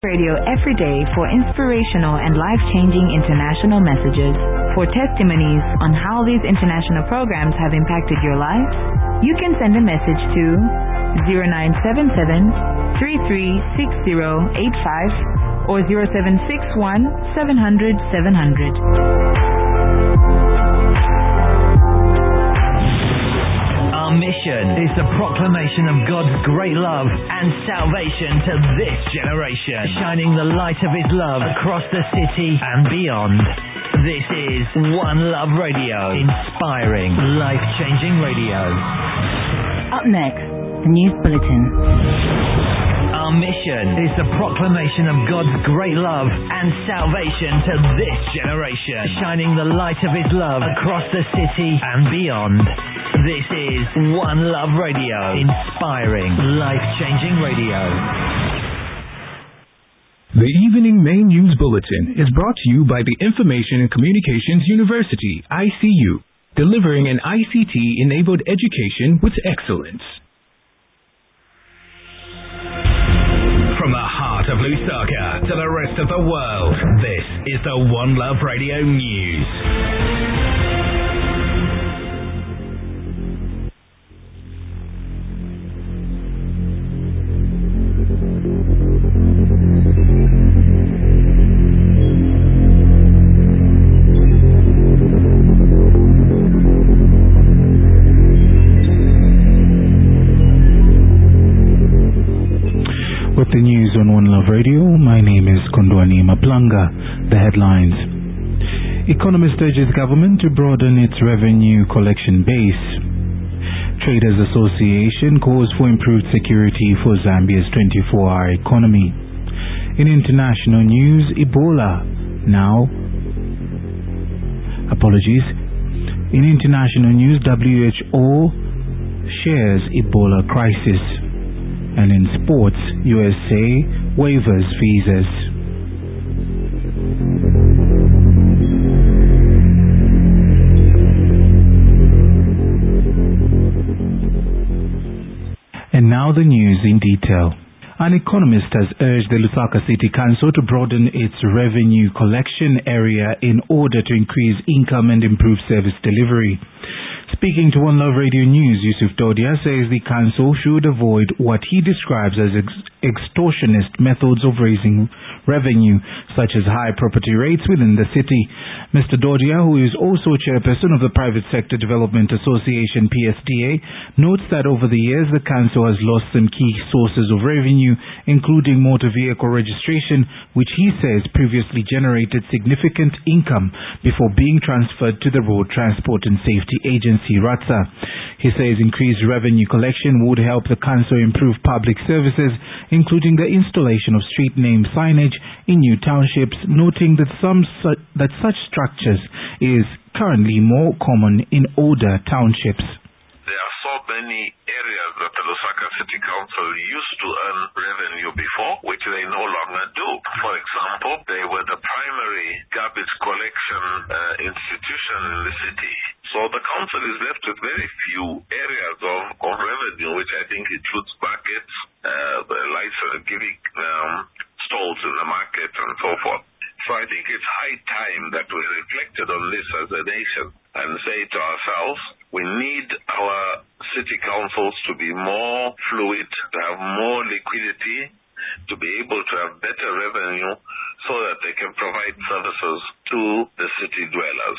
Radio every day for inspirational and life-changing international messages. For testimonies on how these international programs have impacted your life, you can send a message to 0977 336085 or 0761 700 700. Our mission is the proclamation of God's great love and salvation to this generation, shining the light of His love across the city and beyond. This is One Love Radio, inspiring, life-changing radio. Up next, the News Bulletin. Our mission is the proclamation of God's great love and salvation to this generation, shining the light of His love across the city and beyond. This is One Love Radio, inspiring, life-changing radio. The Evening Main News Bulletin is brought to you by the Information and Communications University, ICU, delivering an ICT-enabled education with excellence. From the heart of Lusaka to the rest of the world, this is the One Love Radio News. The news on One Love Radio. My name is Kondwani Maplanga. The headlines. Economist urges government to broaden its revenue collection base. Traders Association calls for improved security for Zambia's 24-hour economy. In international news, Ebola now. In international news, WHO shares Ebola crisis. And in sports, USA waivers visas. And now the news in detail. An economist has urged the Lusaka City Council to broaden its revenue collection area in order to increase income and improve service delivery. Speaking to One Love Radio News, Yusuf Dodia says the council should avoid what he describes as extortionist methods of raising revenue, such as high property rates within the city. Mr. Dodia, who is also chairperson of the Private Sector Development Association PSDA, notes that over the years the council has lost some key sources of revenue, including motor vehicle registration, which he says previously generated significant income before being transferred to the Road Transport and Safety Agency, RATSA. He says increased revenue collection would help the council improve public services, including the installation of street name signage in new townships, noting that such structures is currently more common in older townships. There are so many areas that the Lusaka City Council used to earn revenue before, which they no longer do. For example, they were the primary garbage collection institution in the city. So the council is left with very few areas of revenue, which I think includes markets, the license giving stalls in the market and so forth. So I think it's high time that we reflected on this as a nation and say to ourselves, we need our city councils to be more fluid, to have more liquidity, to be able to have better revenue so that they can provide services to the city dwellers.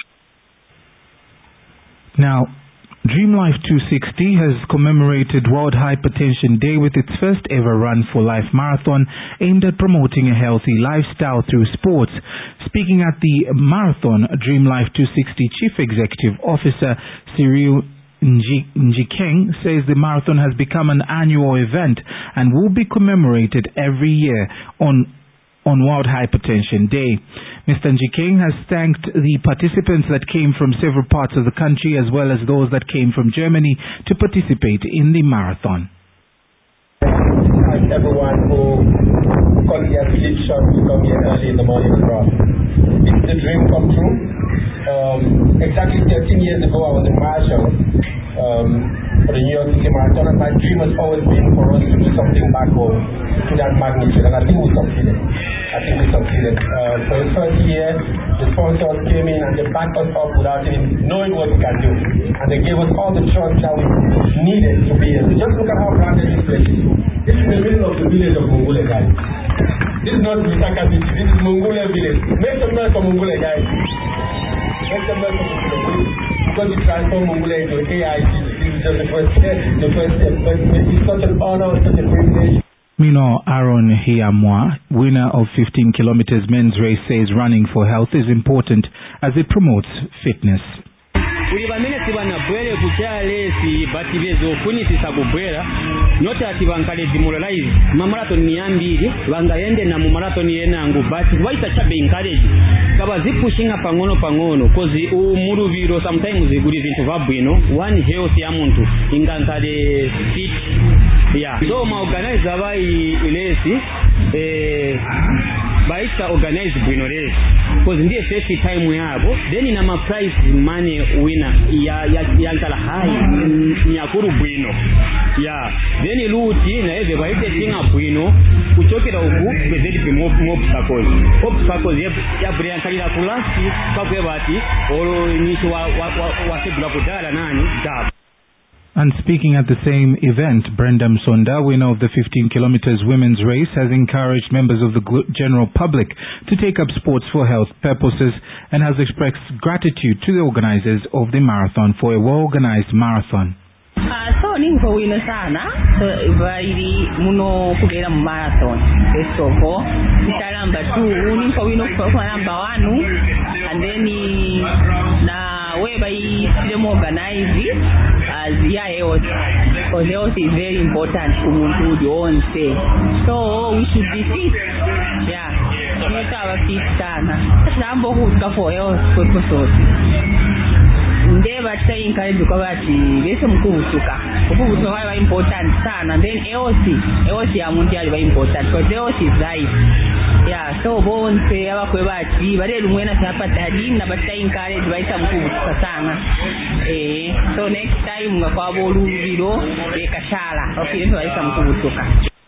Now, Dream Life 260 has commemorated World Hypertension Day with its first ever Run for Life marathon aimed at promoting a healthy lifestyle through sports. Speaking at the marathon, Dream Life 260 Chief Executive Officer Cyril Njikeng says the marathon has become an annual event and will be commemorated every year on World Hypertension Day. Mr. Njikeng has thanked the participants that came from several parts of the country as well as those that came from Germany to participate in the marathon. Thank everyone who got their sleep shot to come here early in the morning and run. It's the dream come true. Exactly 13 years ago I was in Marshall for the New York City Marathon, and my dream has always been for us to do something back home to that magnitude, and I think we succeeded. For the first year, the sponsors came in and they backed us up without even knowing what we can do, and they gave us all the trust that we needed to be here. So just look at how branded this place is. This is in the middle of the village of Mongole, guys. This is not Lusaka City, this is Mongole village. Make some noise for Mongole, guys. Make some noise for Mongole. Because we transform Mongole into AIG. This is just the first step. But it's such an honor, such a privilege. Meanwhile, Aaron Hiamwa, winner of 15 kilometers men's race, says running for health is important as it promotes fitness. Uli bamene tibana bwele kuchalesi bati bezo kunyitisa kubwela noti ati bankale demoralize marathon ni ambiri bangayende na mu marathon yenangu bati waita chabe encourage kaba zipushinga pangono kozi umurubiro sometimes ziguri zintu vabwino one health ya muntu ingankale fit yeah so ma organize abai ilesi baita organize bwino race because ndiye safety time yabo then na ma prize money winner ya nkala high nyakuru bwino yeah then luti na eve baite tinga bwino kuchokera uku bezedi mob obstacles ya brilliant kalira kulasi bakwe bati olo nicho wa sebula kudala nani dab. And speaking at the same event, Brenda Msonda, winner of the 15 kilometers women's race, has encouraged members of the general public to take up sports for health purposes and has expressed gratitude to the organizers of the marathon for a well-organized marathon. So ninko wino sana vairi muno kubera mu marathon esoko italamba tu ninko wino kwa namba 1 and then na we by them organize as ya health because health is very important kumuntu yonse so we should be fit yeah nitaba fit sana sambo kutka for health purposes ndeba tayinka nduko bati bese mkubutuka kubutuka important sana then health ya muntu yali important because health is life yeah so bonse abakwe bati barelu mwena sapata dinna batayinka lezo baita mkubutuka sana so next time ngakwabo olubiro ekashala okay so baita mkubutuka.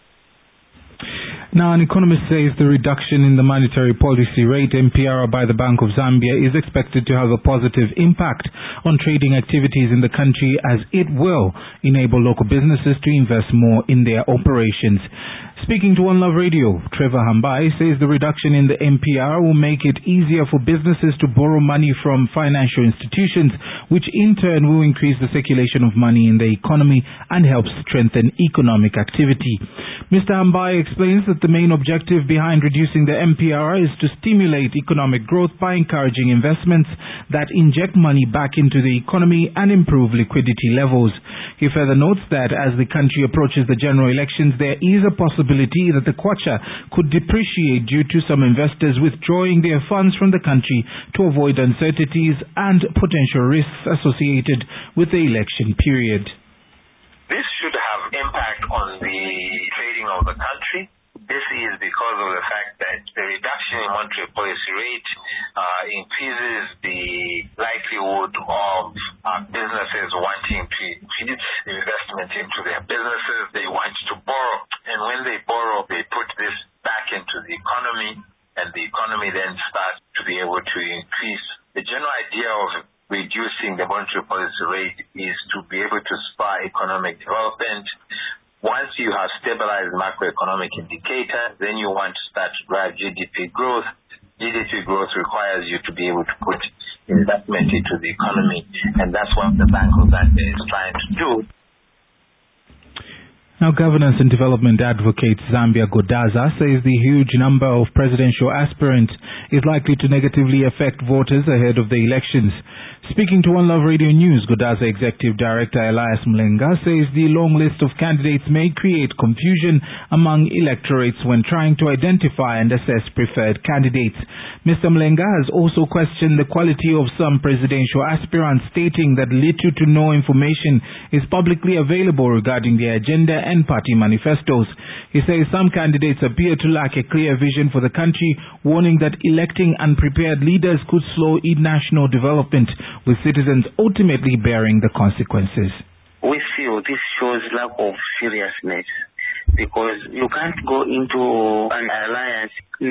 Now, an economist says the reduction in the monetary policy rate MPR by the Bank of Zambia is expected to have a positive impact on trading activities in the country as it will enable local businesses to invest more in their operations. Speaking to One Love Radio, Trevor Hambai says the reduction in the MPR will make it easier for businesses to borrow money from financial institutions, which in turn will increase the circulation of money in the economy and help strengthen economic activity. Mr. Hambai explains that the main objective behind reducing the MPR is to stimulate economic growth by encouraging investments that inject money back into the economy and improve liquidity levels. He further notes that as the country approaches the general elections, there is a possibility that the kwacha could depreciate due to some investors withdrawing their funds from the country to avoid uncertainties and potential risks associated with the election period. This should have impact on the trading of the country. This is because of the fact that the reduction in monetary policy rate increases the likelihood of businesses wanting to increase investment into their businesses. They want to borrow, and when they borrow, they put this back into the economy, and the economy then starts to be able to increase. The general idea of reducing the monetary policy rate is to be able to spur economic development. Once you have stabilized macroeconomic indicators, then you want to start to drive GDP growth. GDP growth requires you to be able to put investment into the economy, and that's what the Bank of Zambia is trying to do. Now, Governance and Development Advocate Zambia Godaza says the huge number of presidential aspirants is likely to negatively affect voters ahead of the elections. Speaking to One Love Radio News, Godaza Executive Director Elias Mlenga says the long list of candidates may create confusion among electorates when trying to identify and assess preferred candidates. Mr. Mlenga has also questioned the quality of some presidential aspirants, stating that little to no information is publicly available regarding their agenda and party manifestos. He says some candidates appear to lack a clear vision for the country, warning that electing unprepared leaders could slow national development, with citizens ultimately bearing the consequences. We feel this shows lack of seriousness, because you can't go into an alliance